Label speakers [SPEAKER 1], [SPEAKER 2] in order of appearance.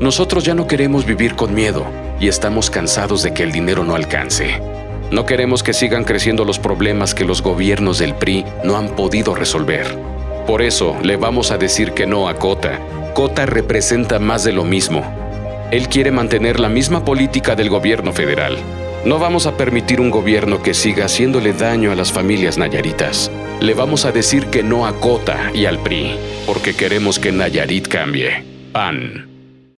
[SPEAKER 1] Nosotros ya no queremos vivir con miedo y estamos cansados de que el dinero no alcance. No queremos que sigan creciendo los problemas que los gobiernos del PRI no han podido resolver. Por eso le vamos a decir que no a Cota. Cota representa más de lo mismo. Él quiere mantener la misma política del gobierno federal. No vamos a permitir un gobierno que siga haciéndole daño a las familias nayaritas. Le vamos a decir que no a Cota y al PRI, porque queremos que Nayarit cambie. PAN.